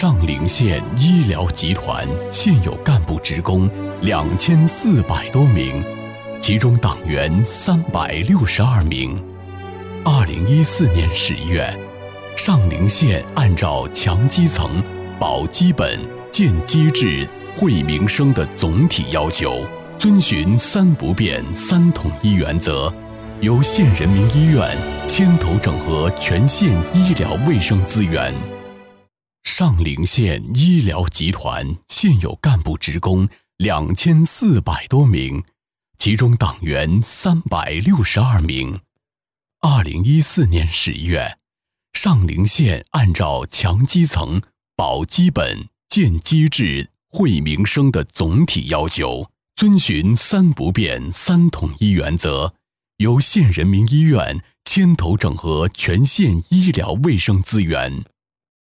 上陵县医疗集团现有干部职工2400多名，其中党员362名。2014年11月，上陵县按照强基层、保基本、建机制、惠民生的总体要求，遵循3不变3统一原则，由县人民医院牵头整合全县医疗卫生资源。上陵县医疗集团现有干部职工2400多名，其中党员362名。2014年11月，上陵县按照强基层、保基本、建机制、惠民生的总体要求，遵循3不变3统一原则，由县人民医院牵头整合全县医疗卫生资源。